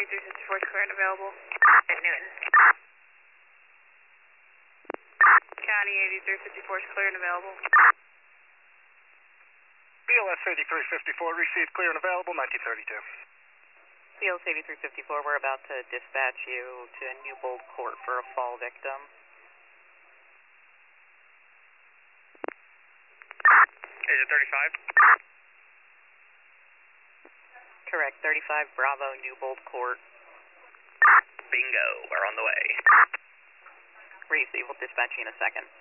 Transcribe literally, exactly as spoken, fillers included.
eighty-three fifty-four is clear and available. At noon. County eighty-three fifty-four is clear and available. B L S eighty-three fifty-four, received clear and available, nineteen thirty-two. B L S eighty-three fifty-four, we're about to dispatch you to Newbold Court for a fall victim. Is it thirty-five? Correct, thirty-five Bravo, Newbold Court. Bingo, we're on the way. Receive, we'll dispatch you in a second.